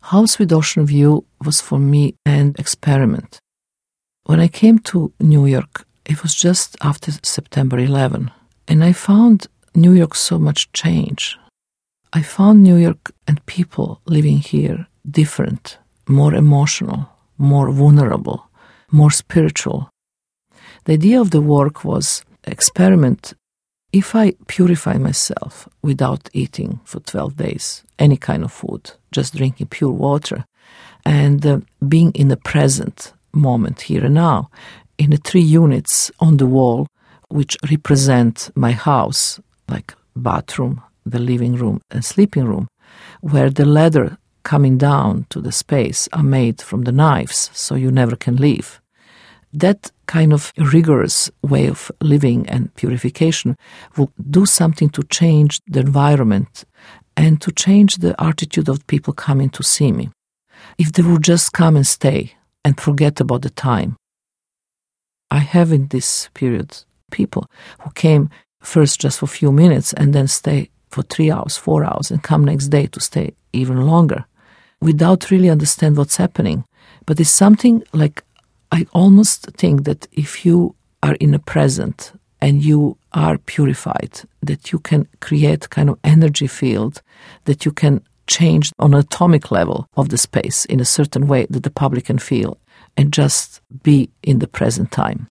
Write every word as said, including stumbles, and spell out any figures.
House with Ocean View was for me an experiment. When I came to New York, it was just after September eleventh, and I found New York so much change. I found New York and people living here different, more emotional, more vulnerable, more spiritual. The idea of the work was experiment. If I purify myself without eating for twelve days, any kind of food, just drinking pure water, and uh, being in the present moment, here and now, in the three units on the wall, which represent my house, like bathroom, the living room, and sleeping room, where the ladder coming down to the space are made from the knives, so you never can leave. That kind of rigorous way of living and purification will do something to change the environment and to change the attitude of people coming to see me. If they will just come and stay and forget about the time. I have in this period people who came first just for a few minutes and then stay for three hours, four hours, and come next day to stay even longer without really understand what's happening. But it's something like, I almost think that if you are in the present and you are purified, that you can create kind of energy field, that you can change on an atomic level of the space in a certain way that the public can feel and just be in the present time.